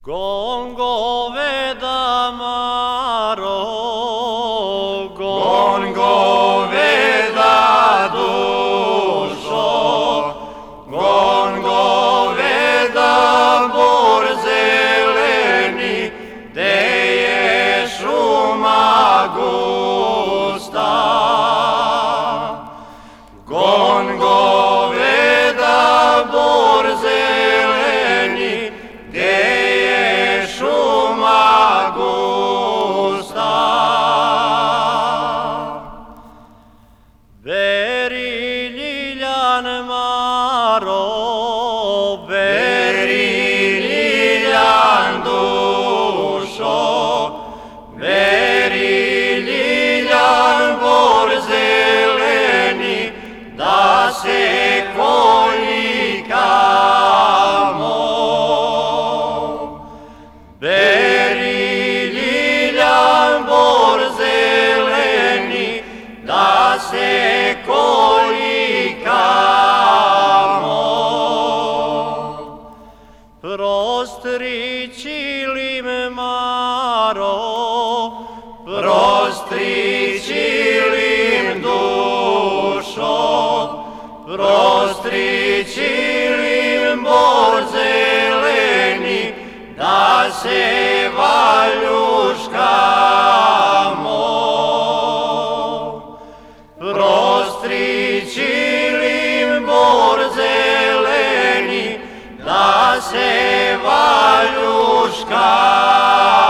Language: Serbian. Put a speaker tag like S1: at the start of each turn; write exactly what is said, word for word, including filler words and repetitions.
S1: Gon goveda maro,
S2: gon goveda dušo, gon goveda bor zeleni, de je šuma gusta. Gon goveda bor zeleni, de je šuma gusta.
S1: beri ljiljan maro,
S2: Beri ljiljan dušo, beri ljiljan bor zeleni, da se kolikamo. Beri ljiljan bor zeleni, da se kolikamo.
S1: prostri čilim maro,
S2: Prostri čilim dušo, prostri čilim bor zeleni, da se valjuškamo. Prostri čilim bor zeleni, da se valjuškamo.